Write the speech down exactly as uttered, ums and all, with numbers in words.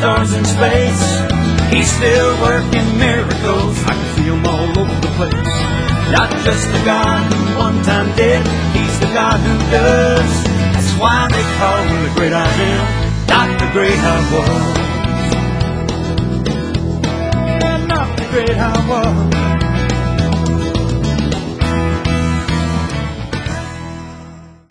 stars in space. He's still working miracles. I can see him all over the place. Not just the God who one time did, he's the God who does. That's why they call him the great I am, not the great I was. Yeah, not the great I was.